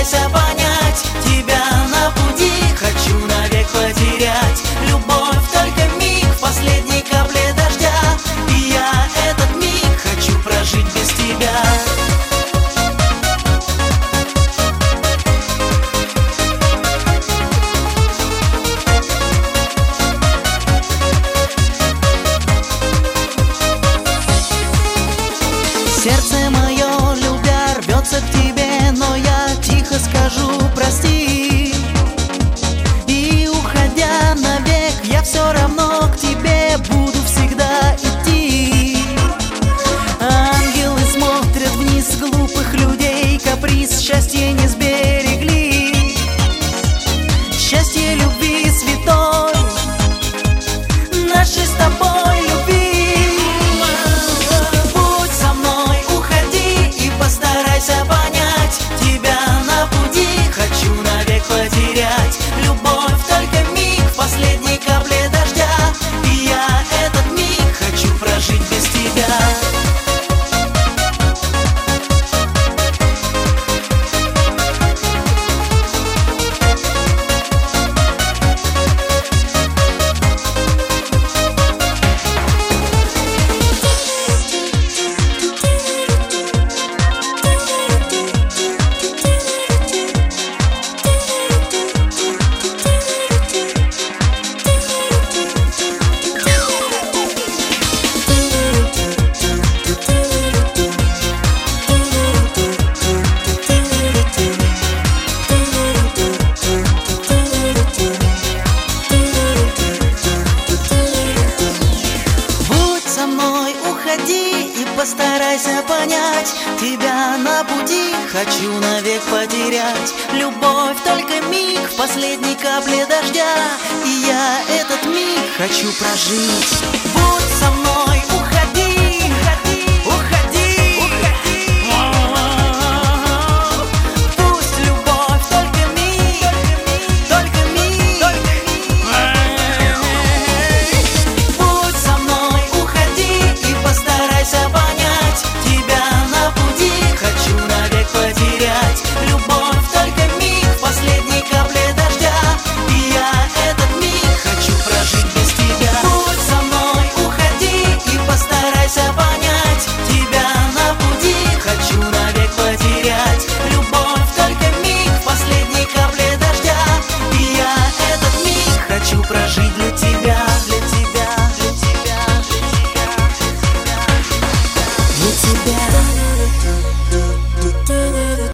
постарайся понять, тебя на пути хочу навек потерять. Любовь только миг, в последней капле дождя, и я этот миг хочу прожить без тебя. Сердце мое, любя, рвется к тебе, но я тихо скажу прости. И уходя навек, я все равно к тебе буду всегда идти. Ангелы смотрят вниз с глупых людей, каприз счастья не сберегли. Счастье любви святой, нашей с тобой любви. Постарайся понять, тебя на пути хочу навек потерять. Любовь только миг, в последней капле дождя, и я этот миг хочу прожить без тебя. И постарайся понять, тебя на пути хочу навек потерять. Любовь только миг, в последней капле дождя, и я этот миг хочу прожить. Будь со мной, уходи, уходи, уходи. Пусть любовь только миг, только миг, только миг. Будь со мной, уходи и постарайся понять, тебя на пути хочу навек потерять. Любовь только миг, в последней капле дождя, и я этот миг хочу прожить без тебя. Будь со мной, уходи и постарайся понять, тебя на пути хочу навек потерять. Любовь только миг, в последней капле дождя, и я этот миг хочу прожить для тебя, для тебя, для тебя, для тебя, для тебя.